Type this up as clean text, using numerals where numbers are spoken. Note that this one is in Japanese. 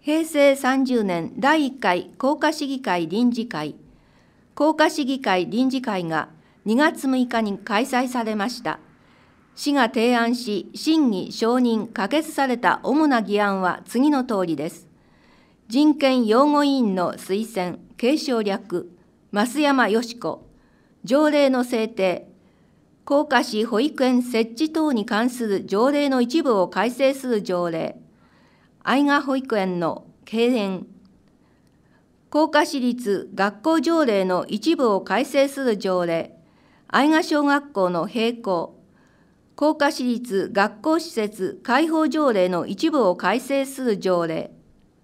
平成30年第1回甲賀市議会臨時会、甲賀市議会臨時会が2月6日に開催されました。市が提案し、審議・承認・可決された主な議案は次のとおりです。人権擁護委員の推薦・継承略、増山よし子。条例の制定、甲賀市保育園設置等に関する条例の一部を改正する条例、愛賀保育園の閉園、甲賀市立学校条例の一部を改正する条例、愛賀小学校の閉校、甲賀市立学校施設開放条例の一部を改正する条例、